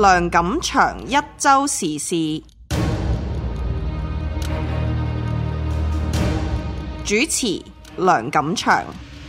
梁錦祥一週時事主持梁錦祥。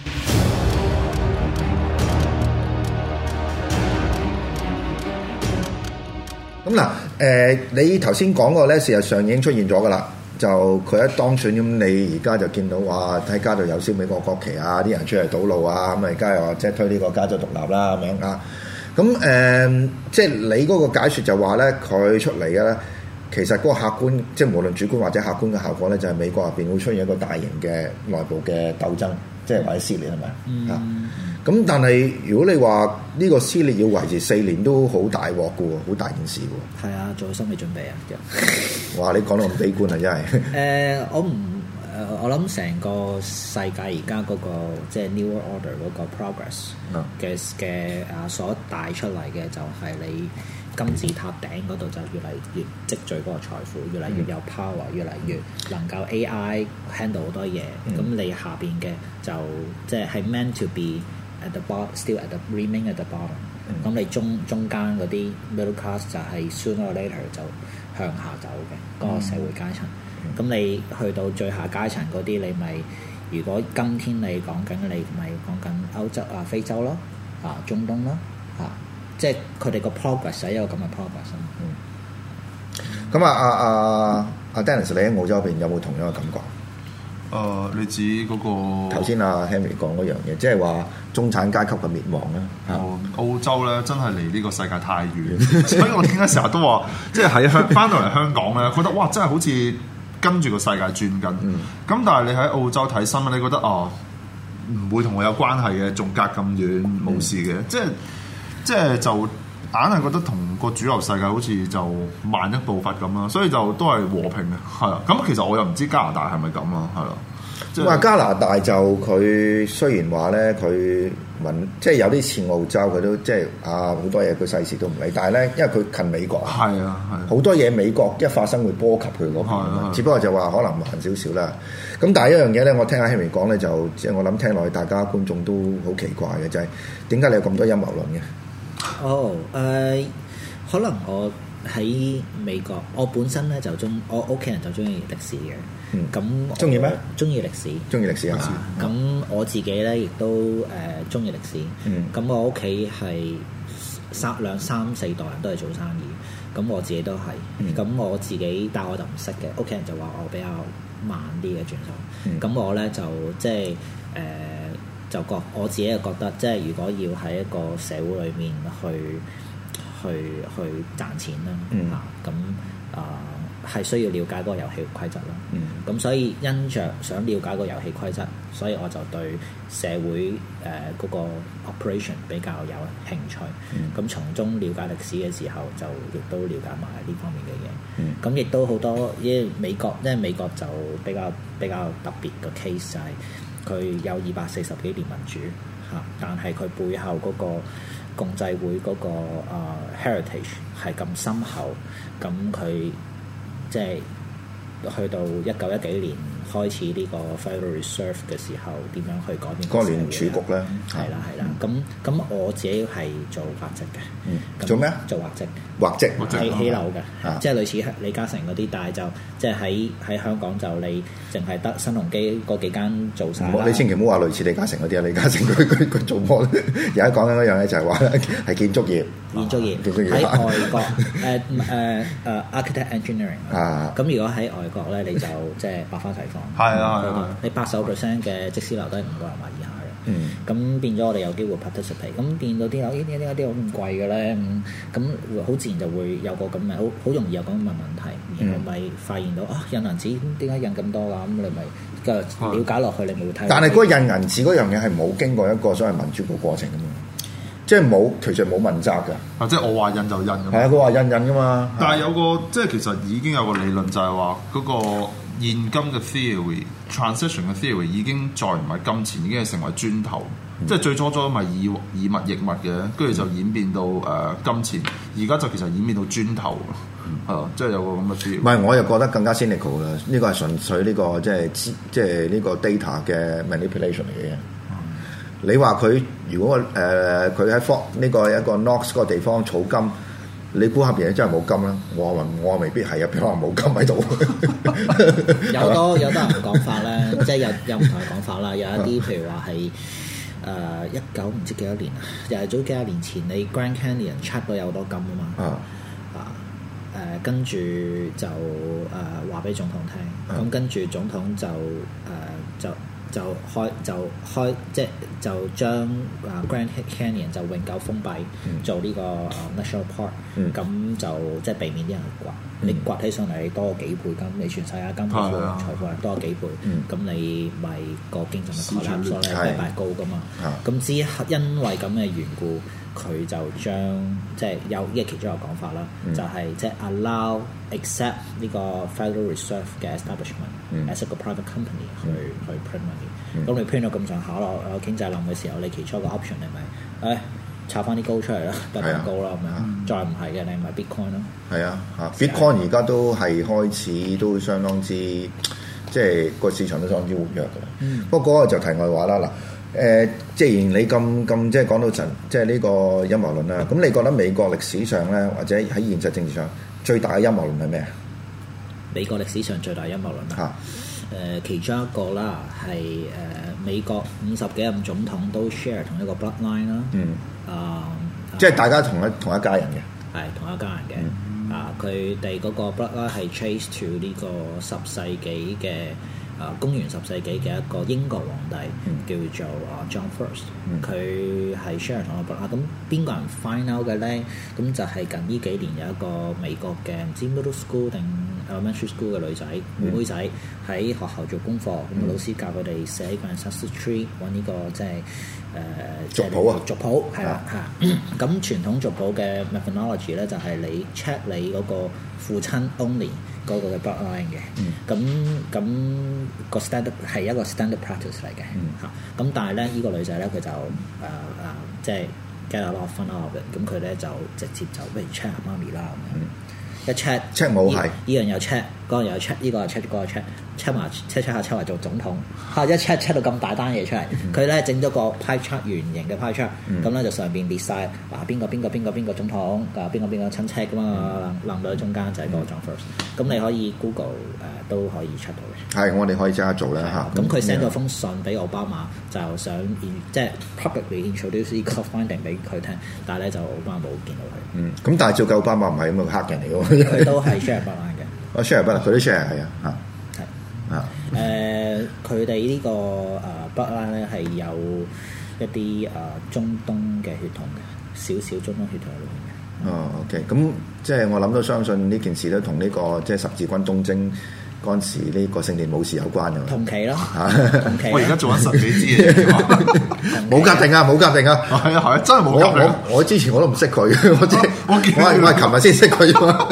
咁嗱，你頭先講過咧，事實上已經出現咗噶啦。就佢一當選，咁你而家就見到話喺街度有燒美國國旗啊，啲人出嚟堵路啊，咁而家又話即係推呢個加州獨立啦咁樣啊。咁即係你嗰個解説就話咧，佢出嚟嘅咧，其實嗰個客觀，即係無論主觀或者客觀嘅效果咧，就係美國入邊會出現一個大型嘅內部嘅鬥爭，即係或者撕裂係咪啊？咁但係如果你話呢個撕裂要維持4年都好大鑊嘅喎，好大件事喎。係啊，做好心理準備啊！ 哇！你講到咁悲觀啊，真係。 我諗成個世界而家嗰個即係 New World Order 嗰個 progress 嘅所帶出嚟嘅就係你金字塔頂嗰度就越嚟越積聚嗰個財富，越嚟越有 power，越嚟越能夠 AI handle 好多嘢。咁你下邊嘅就即係 meant to be at the bottom, still at the remain at the bottom。咁你中間嗰啲 middle class 就係 sooner or later 就向下走嘅嗰個社會階層。咁你去到最下階層嗰啲，你咪如果今天你講緊，你咪講緊歐洲啊、非洲咯、中東咯，即係佢哋個 progress 係一個咁嘅 progress。 咁阿 Dennis， 你喺澳洲邊有冇同樣嘅感覺？ 你指嗰個頭先阿 Henry 講嗰樣嘢，即係話中產階級嘅滅亡啦。 澳洲咧真係離呢個世界太遠，所以我點解成日都話，即係喺翻到嚟香港咧，覺得哇，真係好似跟住個世界轉緊。咁但係你喺澳洲睇新聞，你覺得唔會同我有關係嘅，仲隔咁遠冇事嘅，即係就硬係覺得同個主流世界好似就慢一步伐咁啦，所以就都係和平嘅，係啊。咁其實我又唔知加拿大係咪咁啊，係咯。 話加拿大就佢雖然話咧，佢即係有啲似澳洲，佢都即係好多嘢佢世事都唔理，但係咧因為佢近美國， 係啊， 好多嘢美國一發生會波及佢嗰邊，只不過就話可能慢少少啦。咁但係一樣嘢咧，我聽阿 Henry 講咧，就即係我諗聽落去，大家觀眾都好奇怪嘅，就係點解你有咁多陰謀論嘅？ 可能我喺美國，我本身咧就我屋企人就中意歷史嘅。咁中意咩？ 中意歷史。中意歷史啊！咁我自己咧亦都中意歷史。咁我屋企係2、3、4代人都係做生意。咁我自己都係。咁我自己，但係我就唔識嘅。屋企人就話我比較慢啲嘅轉數。咁我咧就即係就我自己就覺得，即係如果要喺一個社會裏面去賺錢啦，係需要了解嗰個遊戲規則啦。咁所以因着想了解個遊戲規則，所以我就對社會嗰個 operation 比較有興趣。咁從中了解歷史嘅時候，就亦都了解埋呢方面嘅嘢。咁亦都好多，因為美國就比較特別嘅 case 就係佢有240幾年民主嚇，但係佢背後嗰個共濟會嗰個heritage 係咁深厚，咁佢即係去到1910幾年開始呢個 Federal Reserve 嘅時候，點樣去改變個聯儲局咧？ 係啦。咁我自己係做畫則嘅。 做咩？做畫則起樓嘅，即係類似李嘉誠嗰啲，但係就即係喺香港就你淨係得新鴻基嗰幾間做晒。 你千祈唔好話類似李嘉誠嗰啲啊！李嘉誠佢做乜？而家講緊嗰樣咧就係話係建築業。 喺外國architect engineering。咁如果喺外國咧，你就即係百花齊放。 係啊， 你80% 嘅則師樓都係5個人或以下嘅。咁變咗我哋有機會 participate。咁見到啲樓，點解啲好咁貴嘅咧？咁好自然就會有個咁嘅好容易有咁嘅問題。然後咪發現到印銀紙點解印咁多㗎？咁你咪個了解落去，你咪會睇。 但係嗰個印銀紙嗰樣嘢係冇經過一個所謂民主嘅過程㗎嘛。即係其實冇問責㗎。 即係我話印就印㗎嘛。 係啊，佢話印㗎嘛。 但係有個即係其實已經有個理論就係話嗰個現金嘅 theory、transition 嘅 theory 已經再唔係金錢，已經係成為磚頭。即係最初咪以物易物嘅，跟住就演變到金錢。而家就其實演變到磚頭。即係有個咁嘅 theory。唔係，我又覺得更加 cynical 啦。呢個係純粹呢個即係呢個 data 嘅 manipulation 嚟嘅。你話佢如果佢喺呢個一個 Knox 嗰個地方儲金， 你估下邊真係冇金啦？我未必係啊，可能冇金喺度。 有多人講法咧，即係有唔同嘅講法啦。有一啲譬如話係19唔知幾多年啊，又係早幾廿年前，你 Grand Canyon check 到有好多金啊嘛。跟住就話俾總統聽，咁跟住總統就開即係就將Grand Canyon 就永久封閉，做呢個National Park，咁就即係避免啲人掘。你掘起上嚟多幾倍金，你全世界金財富係多幾倍，咁你咪個經濟咪 collapse 咗咧，比較高噶嘛。咁因為咁嘅緣故，佢就將即係有呢個其中一個講法啦，就係即係 allow accept 呢個 Federal Reserve 嘅 establishment as a private company 去 print money。咁你 print 到咁上下咯，經濟冧嘅時候，你其中一個 option 你咪炒翻啲高出嚟啦，得咁高啦咁樣。再唔係嘅，你咪 Bitcoin 咯。係啊 ，Bitcoin 而家都係開始都相當之即係個市場都相當之活躍㗎啦。不過嗰個就題外話啦嗱。既然你咁即係講到即係呢個陰謀論啦，咁你覺得美國歷史上咧，或者喺現實政治上最大嘅陰謀論係咩啊？美國歷史上最大陰謀論啊？ 其中一個啦，係美國50幾任總統都 share 同一個 bloodline 啦。 即係大家同一家人嘅。 係同一家人嘅。佢哋嗰個 bloodline 係 trace to 呢個10世紀嘅。公元10世紀嘅一個英國皇帝叫做John First，佢係 share 同我咁邊個人 find out 嘅咧？咁就係近呢幾年有一個美國嘅唔知 middle school 定 elementary school 嘅女仔妹仔喺學校做功課，咁老師教佢哋寫個 ancestry tree， 揾呢個即係族譜啊， 族譜係啦嚇。咁傳統族譜嘅 methodology 咧就係你 check 你嗰個父親 only。嗰個嘅 bloodline 嘅，咁個 standard 係一個 standard practice 嚟嘅嚇。咁但係咧，呢個女仔咧佢就即係 get a lot of fun out of it，咁佢咧就直接就不如 check 下媽咪啦咁樣。一 check 冇係， 呢樣又 check， 嗰樣又 check， 呢個又 check， 嗰個 check 埋 check 埋做總統，一 check 到咁大單嘢出嚟，佢咧整咗個 pie chart 圓形嘅 pie chart，咁咧就上邊列晒邊個總統，邊個親戚咁啊，攬到中間就係嗰個 John First， 咁你可以 Google 都可以 check 到嘅。 係，我哋可以即刻做啦嚇。 咁佢 send 咗封信俾奧巴馬，就想即係 publicly introduce 呢個 finding 俾佢聽，但係咧就奧巴馬冇見到佢。咁但係照計奧巴馬唔係咁嘅黑人嚟㗎喎。 佢都係 share 不爛嘅。 share 不爛，佢都 share 係啊佢哋呢個不爛咧係有一啲中東嘅血統嘅，少少中東血統喺裏面嘅。 OK， 咁即係我諗都相信呢件事都同呢個即係十字軍東征嗰陣時呢個聖殿武士有關㗎。 同期咯， 同期。 我而家做緊10幾支嘢， 冇夾定啊！ 係啊，真係冇夾定。 我之前我都唔識佢，我係琴日先識佢嘛。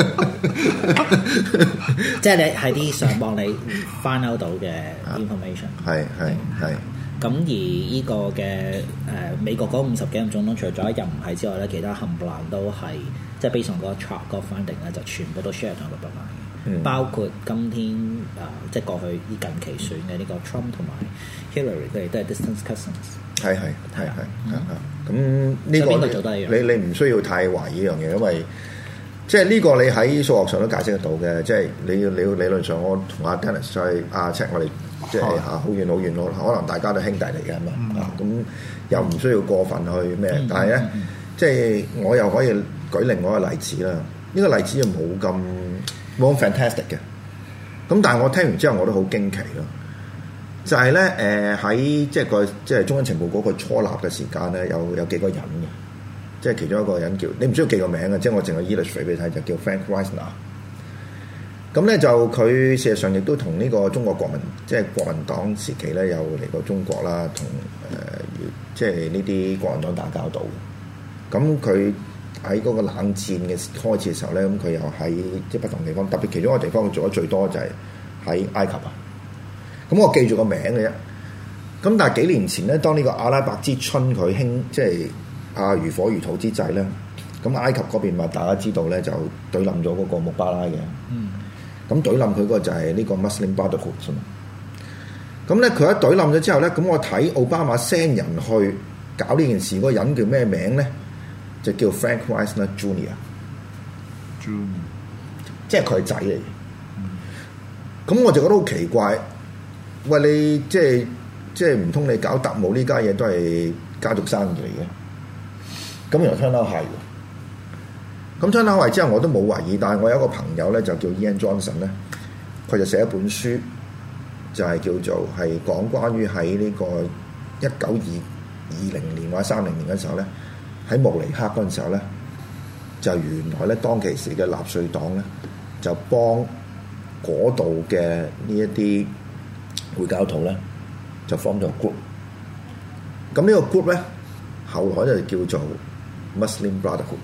即係你係啲上網你 find out 到嘅 information。係。咁而呢個嘅美國嗰50幾任總統，除咗一任唔係之外咧，其他冚唪唥都係即係 based on 嗰個 chart 嗰個 finding 咧，就全部都 share 同個 bloodline 嘅，包括今天即係過去呢近期選嘅呢個 Trump 同埋 Hillary， 佢哋都係 distance cousins。係。 咁呢個做得一樣你唔需要太懷疑呢樣嘢，因為即係呢個你喺數學上都解釋得到嘅，即係你要理論上，我同阿 Dennis 再check 我哋。即係好遠咯，可能大家都兄弟嚟嘅嘛，咁又唔需要過分去咩？但係咧，即係我又可以舉另外一個例子啦。呢個例子就冇咁 fantastic 嘅。咁但係我聽完之後我都好驚奇咯。就係咧喺即係中央情報嗰個初立嘅時間咧，有幾個人嘅，即係其中一個人叫你唔需要記個名嘅，即係我淨係 illustrate 俾你睇，就叫 Frank Reisner。咁咧就佢事實上亦都同呢個中國國民即係國民黨時期咧有嚟過中國啦，同即係呢啲國民黨打交道。咁佢喺嗰個冷戰嘅開始嘅時候咧，咁佢又喺即係不同地方，特別其中一個地方佢做得最多就係喺埃及啊。咁我記住個名嘅啫。咁但係幾年前咧，當呢個阿拉伯之春佢興即係如火如荼之際咧，咁埃及嗰邊大家知道咧就對冧咗嗰個穆巴拉嘅。咁懟冧佢嗰個就係呢個 Muslim Brotherhood 啫嘛。咁咧佢一懟冧咗之後咧，咁我睇奧巴馬 send 人去搞呢件事嗰個人叫咩名咧？就叫 Frank Reisner Jr. 即係佢係仔嚟。咁我就覺得好奇怪，喂你即係唔通你搞特務呢家嘢都係家族生意嚟嘅？咁原來turn out係喎。咁turn out係之後我都冇懷疑，但係我有一個朋友咧就叫 Ian Johnson 咧，佢就寫一本書，就係叫做係講關於喺呢個1920年或者30年嘅時候咧，喺慕尼黑嗰陣時候咧，就原來咧當其時嘅納粹黨咧就幫嗰度嘅呢一啲回教徒咧就 form 咗 group。咁呢個 group 咧後來就叫做 Muslim Brotherhood。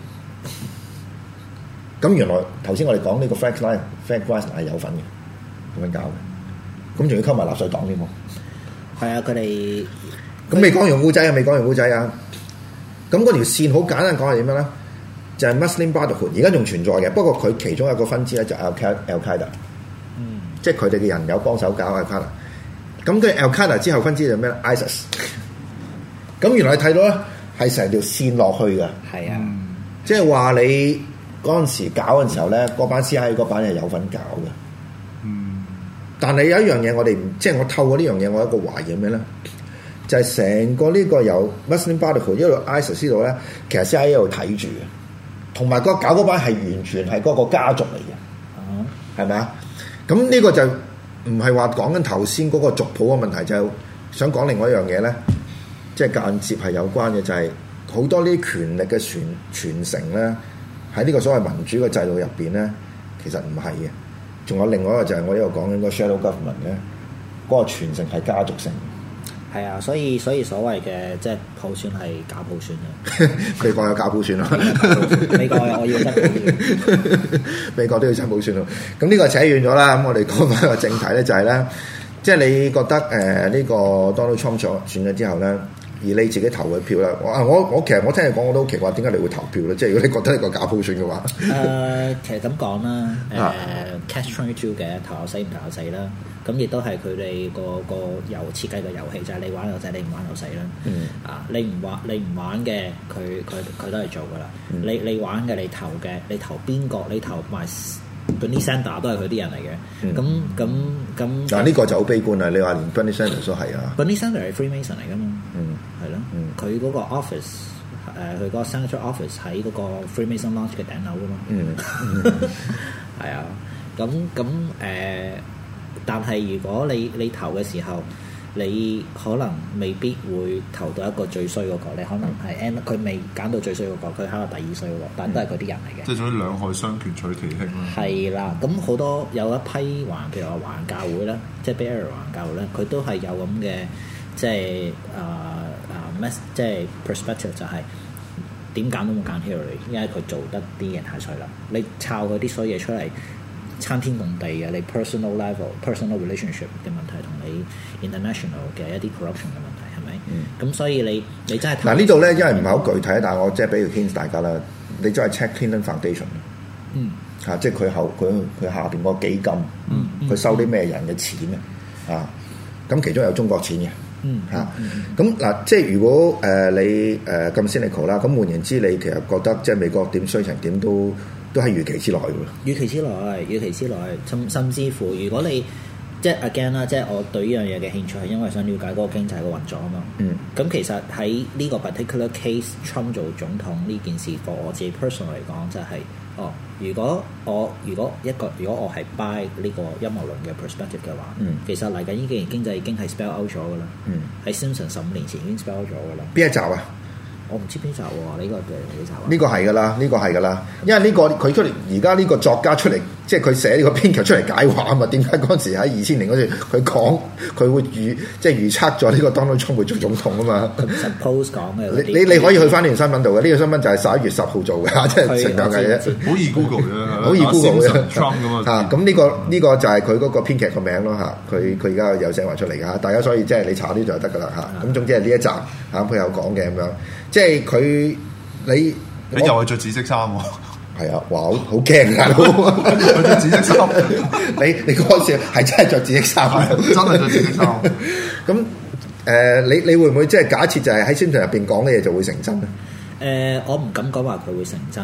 咁原來頭先我哋講呢個 Frank Reisner 係有份嘅，咁樣搞嘅。咁仲要溝埋納粹黨添喎。 係啊，佢哋咁未講完故仔啊，未講完故仔啊。咁嗰條線好簡單講係點樣咧？就係 Muslim Brotherhood，而家仲存在嘅。不過佢其中一個分支咧就係 Al-Qaeda，即係佢哋嘅人有幫手搞 Al-Qaeda。咁佢 Al-Qaeda 之後分支就咩咧 ？ISIS。咁原來你睇到咧係成條線落去嘅。 係啊， 即係話你嗰陣時搞嘅時候咧，嗰班 CIA 嗰班係有份搞嘅。但係有一樣嘢我哋即係我透過呢樣嘢，我有一個懷疑咩咧？就係成個呢個由 Muslim Brotherhood 一路 ISIS 度咧，其實 CIA 一路睇住嘅，同埋嗰搞嗰班係完全係嗰個家族嚟嘅，係咪啊？咁呢個就唔係話講緊頭先嗰個族譜嘅問題，就係想講另外一樣嘢咧，即係間接係有關嘅，就係好多呢啲權力嘅傳承咧，喺呢個所謂民主嘅制度入邊咧，其實唔係嘅。仲有另外一個就係我呢度講緊個 shadow government 咧，嗰個傳承係家族性。 係啊，所以所謂嘅即係普選係假普選嘅。 美國有假普選啊！ 美國我要真普選， 美國都要真普選咯。咁呢個扯遠咗啦。咁我哋講翻個正題咧，就係咧，即係你覺得呢個 Donald Trump 選咗之後咧，而你自己投嘅票咧，我其實我聽你講我都好奇怪，點解你會投票咧？即係如果你覺得係個假普選嘅話， 其實咁講啦，catch-22 嘅投有死唔投有死啦。咁亦都係佢哋個設計嘅遊戲，就係你玩就仔，你唔玩就死啦。你唔玩嘅，佢都係做噶啦。你玩嘅，你投嘅，你投邊個？你投埋 Bernie Sanders 都係佢啲人嚟嘅。咁嗱呢個就好悲觀啦！你話連 Bernie Sanders 都係啊。 Bernie Sanders 係 Freemason 嚟噶嘛？係咯。佢嗰個 office，佢嗰個 Senator office 喺嗰個 Freemason Lodge 嘅頂樓噶嘛。係啊。但係如果你投嘅時候，你可能未必會投到一個最衰嗰個，你可能係佢未揀到最衰嗰個，佢考到第二衰嗰個，但都係嗰啲人嚟嘅。 即係總之兩害相權取其輕啦。 係啦，咁好多有一批譬如話華人教會啦，即係 Bay Area 華人教會咧，佢都係有咁嘅即係即係 perspective 就係點揀都冇揀 Hillary，因為佢做得啲嘢太衰啦。你抄佢啲衰嘢出嚟，參天共地嘅，你 personal level、personal relationship 嘅問題，同你 international 嘅一啲 corruption 嘅問題，係咪？咁所以你真係嗱呢度咧，因為唔係好具體，但係我即係俾條 hint 大家啦。你真係 check Clinton Foundation，即係佢下邊個基金，佢收啲咩人嘅錢啊？咁其中有中國錢嘅，咁嗱，即係如果你咁 cynical 啦，咁換言之，你其實覺得即係美國點衰成點都係預期之內嘅喎。預期之內，甚至乎如果你即係 again 啦，即係我對呢樣嘢嘅興趣係因為想了解嗰個經濟嘅運作啊嘛。咁其實喺呢個 particular case，Trump 做總統呢件事，for 我自己 personal 嚟講，就係如果我係 buy 呢個陰謀論嘅 perspective 嘅話，其實嚟緊呢幾年經濟已經係 spell out 咗㗎啦。喺 Simpson 15年前已經 spell out 咗㗎啦。 邊一集啊？ 我唔知邊集喎，呢個嘅幾集啊？ 呢個係㗎啦，因為呢個佢出嚟，而家呢個作家出嚟，即係佢寫呢個編劇出嚟解話啊嘛。點解嗰陣時喺2000年嗰時佢講佢會預測咗呢個 Donald Trump 會做總統啊嘛 ？Suppose 講嘅， 你可以去翻呢條新聞度嘅，呢個新聞就係11月10號做嘅，即係成日嘅啫， 好易 Google 嘅， 好易 Google 嘅。 Trump 咁啊， 咁呢個就係佢嗰個編劇個名咯嚇，佢而家有寫話出嚟㗎，大家所以即係你查啲就得㗎啦嚇。咁總之係呢一集嚇，佢有講嘅咁樣。即係佢你又係着紫色衫喎， 係啊，哇，好驚啊！ 着紫色衫， 你嗰時係真係着紫色衫， 真係着紫色衫。 咁你會唔會即係假設就係喺宣傳入邊講嘅嘢就會成真咧？ 我唔敢講話佢會成真，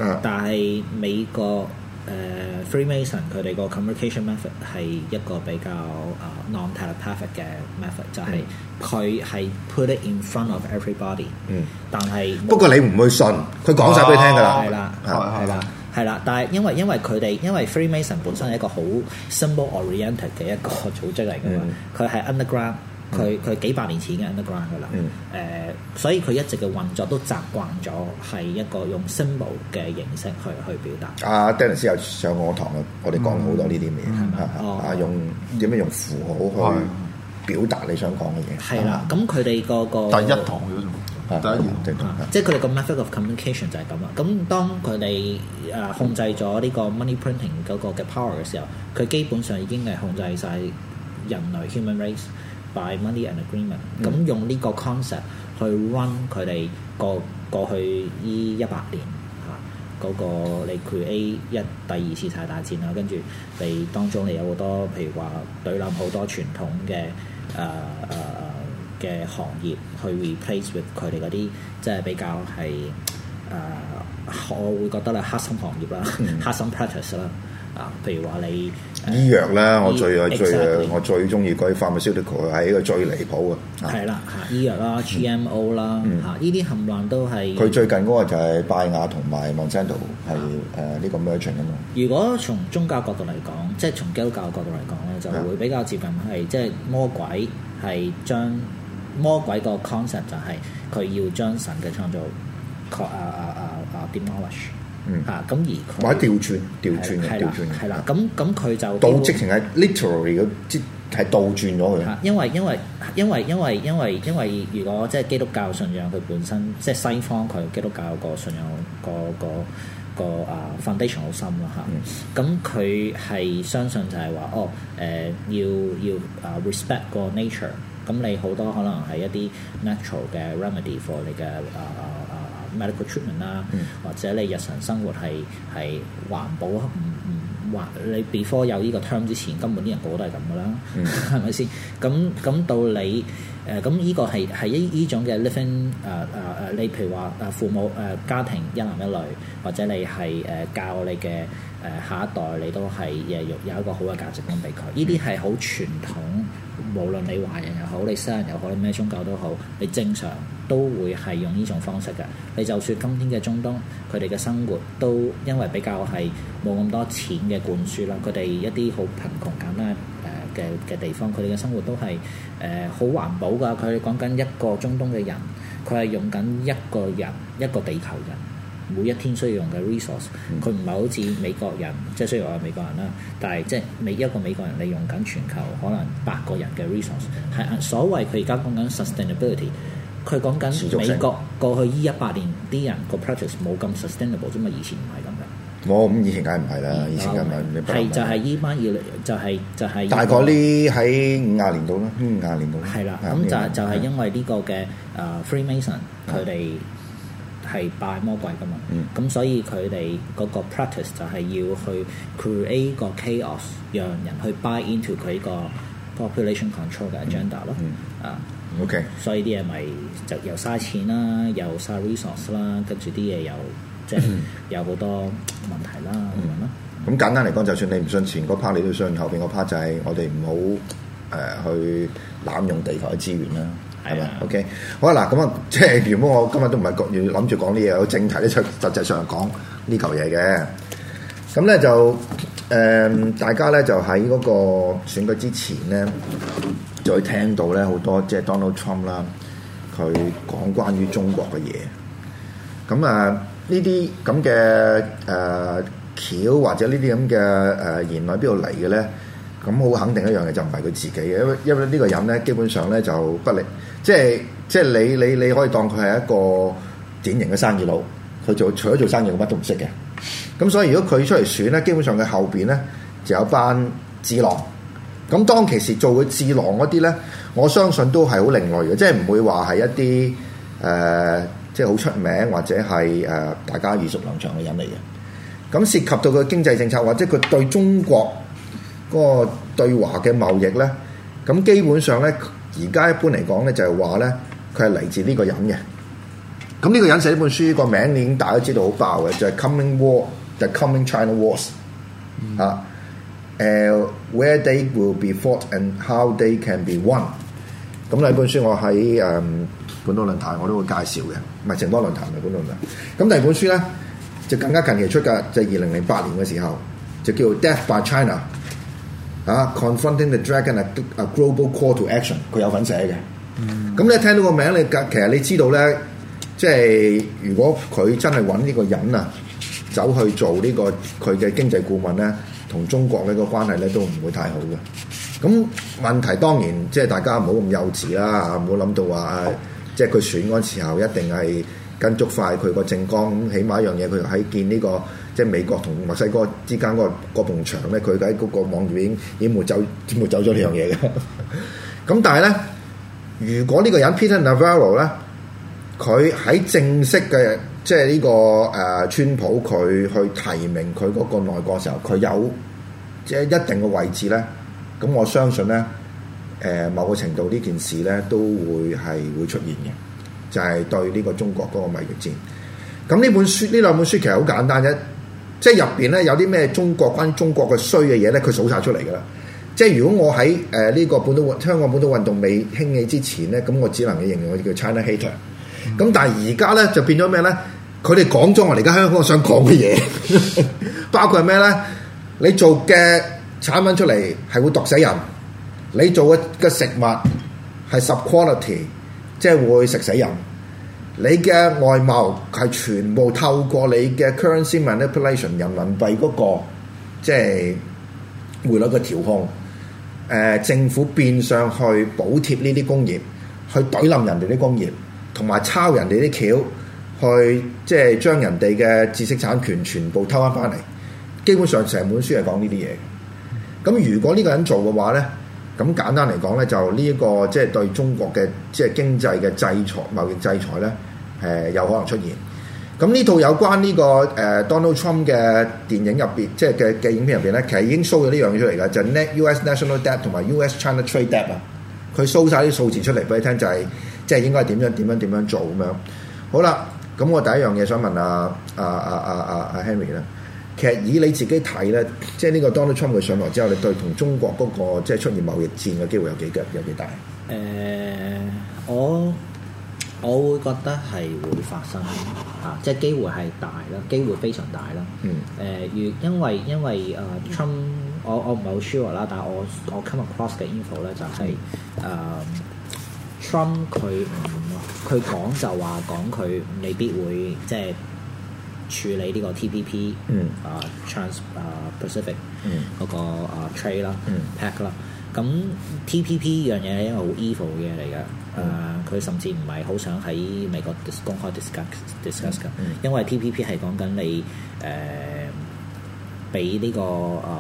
但係美國Freemason 佢哋個 communication method 係一個比較non-telepathic 嘅 method， 就係佢係 put it in front of everybody。但係不過你唔會信，佢講晒俾你聽㗎啦。 係啦，但係因為Freemason 本身係一個好 symbol oriented 嘅一個組織嚟㗎嘛，佢係 underground。佢幾百年前嘅 underground 㗎啦，所以佢一直嘅運作都習慣咗係一個用 symbol 嘅形式去表達。阿 Dennis 有上過我堂嘅，我哋講好多呢啲嘢，用點樣用符號去表達你想講嘅嘢。係啦，咁佢哋個第一堂嗰種， 即係佢哋個 method of communication 就係咁啦。咁當佢哋控制咗呢個 money printing 嗰個嘅 power 嘅時候，佢基本上已經係控制晒人類 human race by money and agreement。咁用呢個 concept 去 run 佢哋過去呢100年嗰個你 create 第二次世界大戰啦，跟住你當中你有好多譬如話對冧好多傳統嘅嘅行業去 replace with 佢哋嗰啲即係比較係我會覺得啦黑心行業啦，黑心 practice 啦。譬如話你醫藥啦，我最中意嗰啲 pharmaceutical 係一個最離譜嘅。 係啦，醫藥啦、GMO 啦，呢啲冚唪唥都係。佢最近嗰個就係拜亞同埋 Monsanto 係呢個 merging 啊嘛。 如果從宗教角度嚟講，即係從基督教角度嚟講咧，就會比較接近係即係魔鬼係將魔鬼個 concept 就係佢要將神嘅創造demolish。咁而或者調轉嘅， 係啦，咁佢就倒直情係 literally 嘅，即係倒轉咗佢。 因為如果即係基督教信仰佢本身，即係西方佢基督教個信仰個foundation 好深啦嚇。咁佢係相信就係話要 respect 個 nature。咁你好多可能係一啲 natural 嘅 remedy for 你嘅medical treatment 啦，或者你日常生活係環保你 before 有呢個 term 之前，根本啲人個個都係咁噶啦，係咪先？咁到你咁呢個係呢種嘅 living 你譬如話父母家庭一男一女，或者你係教你嘅下一代，你都係有一個好嘅價值觀俾佢。呢啲係好傳統，無論你華人又好，你西人又好，你咩宗教都好，你正常都會係用呢種方式嘅。你就算今天嘅中東，佢哋嘅生活都因為比較係冇咁多錢嘅灌輸啦，佢哋一啲好貧窮簡單嘅地方，佢哋嘅生活都係好環保㗎。佢哋講緊一個中東嘅人，佢係用緊一個人一個地球人每一天需要用嘅 resource。佢唔係好似美國人，即係雖然我係美國人啦，但係即係一個美國人，你用緊全球可能8個人嘅 resource。係所謂佢而家講緊 sustainability。佢講緊美國過去呢100年啲人個 practice 冇咁 sustainable 啫嘛，以前唔係咁嘅。 咁以前梗係唔係啦，以前梗係係就係依班以嚟就係大概呢喺50年度啦，50年度。 係啦，咁就係因為呢個嘅Freemason 佢哋係拜魔鬼噶嘛，咁所以佢哋嗰個 practice 就係要去 create 個 chaos， 讓人去 buy into 佢個 population control 嘅 agenda 咯。 OK， 所以啲嘢咪就又嘥錢啦，又嘥 resource 啦，跟住啲嘢又即係有好多問題啦咁樣咯。 咁簡單嚟講，就算你唔信前嗰 part， 你都信後邊嗰 part， 就係我哋唔好去濫用地球嘅資源啦，係咪 ？OK， 好啊嗱，咁啊，即係原本我今日都唔係要諗住講啲嘢，有正題咧，實際上講呢嚿嘢嘅。咁咧就大家咧就喺嗰個選舉之前咧，就會聽到咧好多即係 Donald Trump 啦，佢講關於中國嘅嘢。咁呢啲咁嘅橋或者呢啲咁嘅言論邊度嚟嘅咧？咁好肯定一樣嘢就唔係佢自己嘅，因為呢個人咧基本上咧就不力，即係你可以當佢係一個典型嘅生意佬，佢除咗做生意，乜都唔識嘅。咁所以如果佢出嚟選咧，基本上佢後邊咧就有班智囊。咁當其時做佢智囊嗰啲咧，我相信都係好另類嘅，即係唔會話係一啲即係好出名或者係大家耳熟能詳嘅人嚟嘅。咁涉及到佢經濟政策或者佢對中國嗰個對華嘅貿易咧，咁基本上咧而家一般嚟講咧就係話咧佢係嚟自呢個人嘅。 咁呢個人寫呢本書個名已經大家知道好爆嘅，就係、Coming War，The Coming China Wars 嚇。Where they will be fought and how they can be won。咁呢本書我喺本土論壇我都會介紹嘅，唔係成波論壇嘅本土論壇。咁第二本書咧就更加近期出嘅，就係2008年嘅時候，就叫做 Death by China。Confronting the Dragon a Global Call to Action， 佢有份寫嘅。咁你一聽到個名，其實你知道咧，即係如果佢真係揾呢個人啊，走去做呢個佢嘅經濟顧問咧，同中國呢個關係咧都唔會太好嘅。咁問題當然即係大家唔好咁幼稚啦，唔好諗到話即係佢選嗰陣時候一定係跟足快佢個政綱。咁起碼一樣嘢，佢喺見呢個即係美國同墨西哥之間嗰埲牆咧，佢喺嗰個網頁已經抹走咗呢樣嘢嘅。咁但係咧，如果呢個人 Peter Navarro 咧，佢喺正式嘅即係呢個川普佢去提名佢嗰個內閣嘅時候，佢有即係一定嘅位置咧，咁我相信咧某個程度呢件事咧都會出現嘅，就係對呢個中國嗰個貿易戰。咁呢兩本書其實好簡單啫，即係入邊咧有啲咩關於中國嘅衰嘅嘢咧，佢數晒出嚟㗎啦。即係如果我喺呢個香港本土運動未興起之前咧，咁我只能夠形容佢叫 China hater。咁但係而家咧就變咗咩咧？佢哋講咗我哋而家香港想講嘅嘢，包括係咩咧？你做嘅產品出嚟係會毒死人，你做嘅食物係 subquality， 即係會食死人。你嘅外貿係全部透過你嘅 currency manipulation 人民幣嗰個即係匯率嘅調控。政府變相去補貼呢啲工業，去懟冧人哋啲工業，同埋抄人哋啲橋，去即係將人哋嘅知識產權全部偷翻嚟。基本上成本書係講呢啲嘢。咁如果呢個人做嘅話咧，咁簡單嚟講咧，就呢一個即係對中國嘅即係經濟嘅制裁、貿易制裁咧，有可能出現。咁呢套有關呢個Donald Trump 嘅電影入邊，即係嘅影片入邊咧，其實已經 show 咗呢樣嘢出嚟㗎，就係 US National Debt 同埋 US China Trade Debt 啊，佢 show 晒啲數字出嚟俾你聽，就係即係應該點樣做咁樣。好啦，咁我第一樣嘢想問阿 Henry 咧，其實以你自己睇咧，即係呢個 Donald Trump 佢上台之後，你對同中國嗰個即係出現貿易戰嘅機會有幾大？ 我會覺得係會發生即係機會係大啦，機會非常大啦。因為Trump， 我唔係好 sure 啦，但係我 come across 嘅 info 咧就係Trump 佢講就話講佢未必會即係處理呢個 TPP Trans-Pacific 嗰個trade 啦 pact 啦。咁 TPP 樣嘢係一個好 evil 嘅嘢嚟嘅，佢甚至唔係好想喺美國公開 discuss 㗎，因為 TPP 係講緊你俾呢個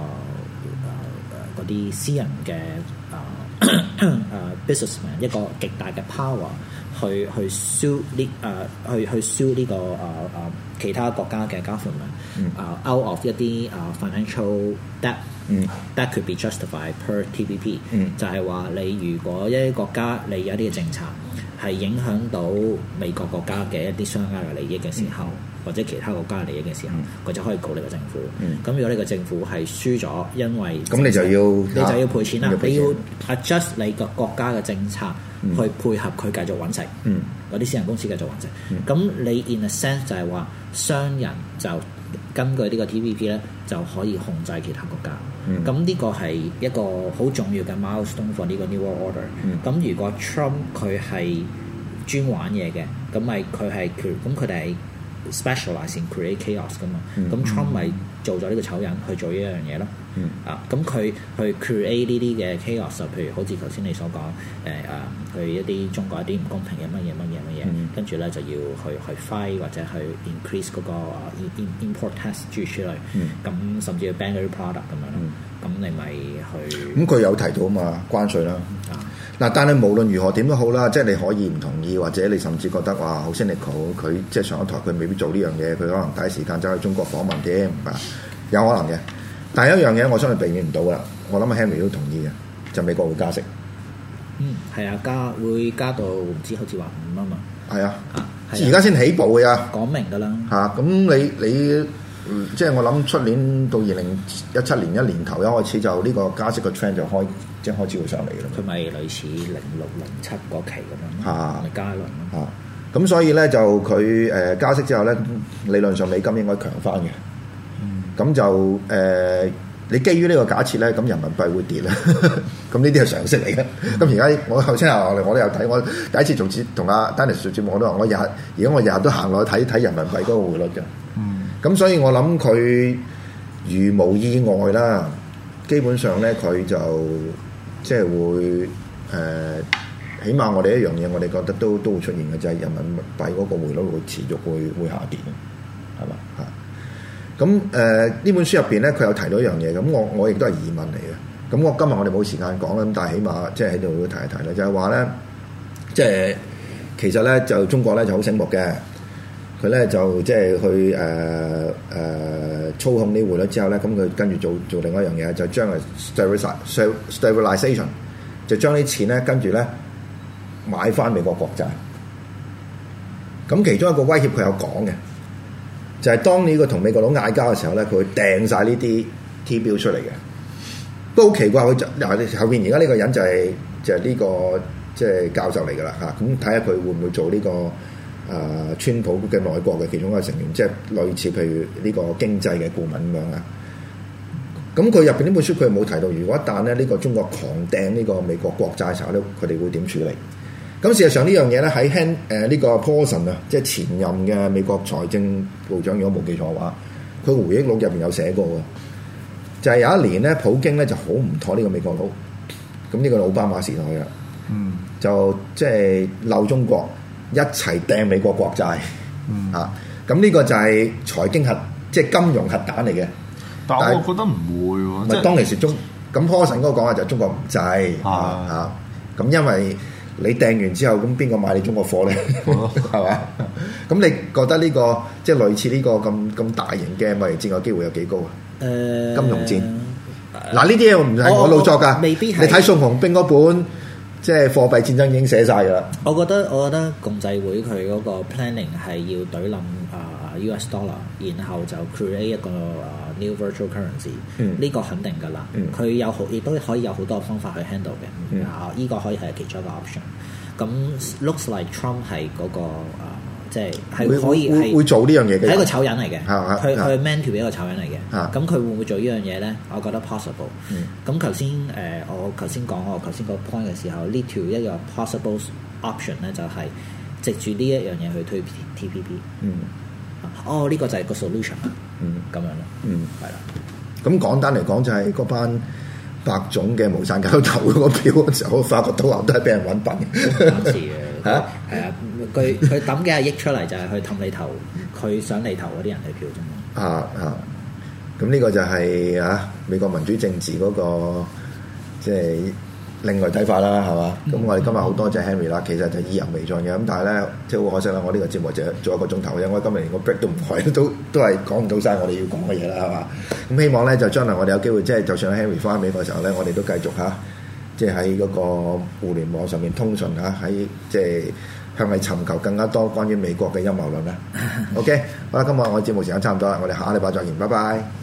嗰啲私人嘅businessman 一個極大嘅 power 去 sue 去 sue 呢個其他國家嘅 government out of 一啲financial debt。That could be justified per TPP，就係話你如果一啲國家你有一啲嘅政策係影響到美國國家嘅一啲商家嘅利益嘅時候，或者其他國家嘅利益嘅時候，佢就可以告你個政府。咁如果你個政府係輸咗，因為咁你就要賠錢啦，你要 adjust 你個國家嘅政策去配合佢繼續揾食，嗰啲私人公司繼續揾食。咁你 in a sense 就係話商人就根據呢個 TPP 咧就可以控制其他國家。咁呢個係一個好重要嘅 milestone for 呢個 New World Order。咁如果 Trump 佢係專玩嘢嘅，咁咪佢係咁佢哋係 specialize in create chaos 噶嘛。咁 Trump 咪做咗呢個醜人去做呢一樣嘢咯。咁佢去 create 呢啲嘅 chaos， 就譬如好似頭先你所講，佢一啲中國一啲唔公平嘅乜嘢，跟住咧就要去 fight 或者去 increase 嗰個 import tax 出嚟，咁甚至要 ban 嗰啲 product 咁樣咯。咁你咪去咁佢有提到啊嘛，關稅啦。嗱，但係無論如何點都好啦，即係你可以唔同意，或者你甚至覺得哇好 cynical，佢即係上咗台佢未必做呢樣嘢，佢可能第一時間走去中國訪問添，有可能嘅。但係一樣嘢，我相信避免唔到噶啦。我諗 Henry 都同意嘅，就美國會加息。 係啊，會加到唔知好似話5啊嘛。 係啊， 而家先起步嘅呀。 講明㗎啦。 嚇，咁你即係我諗出年到2017年一年頭一開始就呢個加息嘅 trend 就開始會上嚟嘅啦。 佢咪類似06、07嗰期咁樣，咪加一輪咯。 咁所以咧就佢加息之後咧，理論上美金應該強翻嘅。咁就你基於呢個假設咧，咁人民幣會跌啦。咁呢啲係常識嚟嘅。咁而家我頭先我都有睇，我第一次同阿 Dennis 做節目我都話，而家我日日都行落去睇人民幣嗰個匯率嘅。咁所以我諗佢如無意外啦，基本上咧佢就即係會起碼我哋一樣嘢，我哋覺得都會出現嘅，就係人民幣嗰個匯率會持續會下跌，係嘛嚇？咁呢本書入邊咧，佢有提到一樣嘢，咁我亦都係疑問嚟嘅。咁今日我哋冇時間講啦，咁但係起碼即係喺度都提一提啦，就係話咧，即係其實咧就中國咧就好醒目嘅，佢咧就即係去操控啲匯率之後咧，咁佢跟住做另外一樣嘢，就將佢 stabilization， 就將啲錢咧跟住咧買翻美國國債。咁其中一個威脅佢有講嘅。就係當呢個同美國佬嗌交嘅時候咧，佢會掟晒呢啲 T 標出嚟嘅，都好奇怪。佢後邊而家呢個人就係呢個即係教授嚟㗎啦嚇。咁睇下佢會唔會做呢個川普嘅內閣嘅其中一個成員，即係類似譬如呢個經濟嘅顧問咁樣啊。咁佢入邊呢本書佢冇提到，如果一旦咧呢個中國狂掟呢個美國國債嘅時候咧，佢哋會點處理？咁事實上呢樣嘢咧喺呢個 Paulson 啊，即係前任嘅美國財政部長，如果冇記錯嘅話，佢回憶錄入邊有寫過嘅，就係有一年咧，普京咧就好唔妥呢個美國佬，咁呢個奧巴馬時代嘅，就即係鬧中國一齊掟美國國債，啊，咁呢個就係財經即係金融核彈嚟嘅。 但係我覺得唔會喎， 唔係當其時咁 Paulson 嗰個講話就係中國唔制啊，咁因為你掟完之後，咁邊個買你中國貨咧？係嘛？咁你覺得呢個即係類似呢個咁大型嘅貿易戰嘅機會有幾高啊？金融戰嗱，呢啲嘢唔係我老作㗎， 未必係。 你睇宋鴻兵嗰本即係貨幣戰爭已經寫晒㗎啦。 我覺得共濟會佢嗰個 planning 係要懟冧US dollar， 然後就 create 一個new virtual currency，呢個肯定㗎啦。佢亦都可以有好多方法去 handle 嘅。呢個可以係其中一個 option。咁 looks like Trump 係嗰個即係可以會做呢樣嘢嘅， 係一個醜人嚟嘅。佢 manipulate 一個醜人嚟嘅。咁佢會唔會做呢樣嘢咧？我覺得 possible。咁頭先我頭先講我頭先個 point 嘅時候，呢條一個 possible option 咧就係藉住呢一樣嘢去推 TPP。呢個就係個 solution 啦。咁樣咯。係啦。 咁簡單嚟講，就係嗰班白種嘅無產階級投嗰個票嘅時候，我發覺都係俾人揾笨嘅。 係啊，佢抌幾廿億出嚟就係去氹你投，佢想你投嗰啲人去票啫嘛。 咁呢個就係美國民主政治嗰個即係另外睇法啦，係嘛？咁我哋今日好多謝 Henry 啦，其實就意猶未盡嘅，咁但係咧即係好可惜啦，我呢個節目就做一個鐘頭嘅，我今日連個 break 都唔開，都係講唔到晒我哋要講嘅嘢啦，係嘛？咁希望咧就將來我哋有機會，即係就算 Henry 翻美國嘅時候咧，我哋都繼續即係喺嗰個互聯網上面通訊喺即係向你尋求更加多關於美國嘅陰謀論啦。OK， 好啦，今日我哋節目時間差唔多啦，我哋下個禮拜再見，拜拜。